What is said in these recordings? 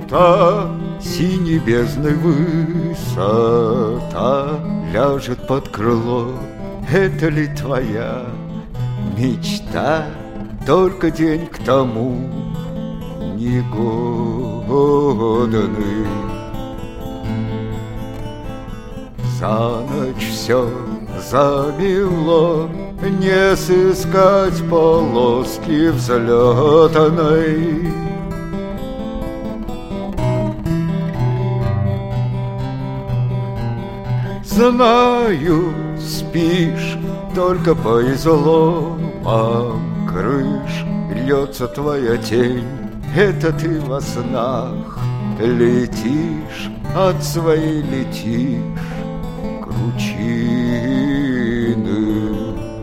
мечта синей бездной высота ляжет под крыло. Это ли твоя мечта? Только день к тому негодный. За ночь все замело, не сыскать полоски взлетанной. Знаю, спишь, только по изломам крыш льется твоя тень. Это ты во снах летишь, от своей летишь кручины.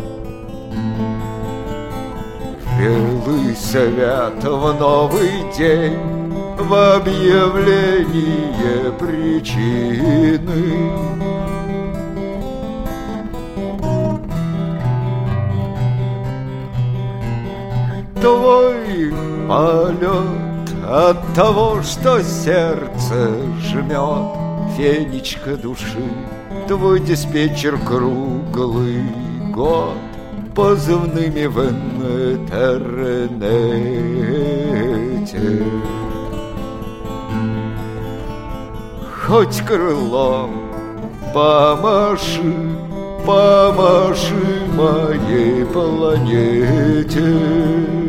В белый свят в новый день, в объявление причины. Твой полет от того, что сердце жмет, фенечка души, твой диспетчер круглый год позывными в интернете. Хоть крылом помаши, помаши моей планете.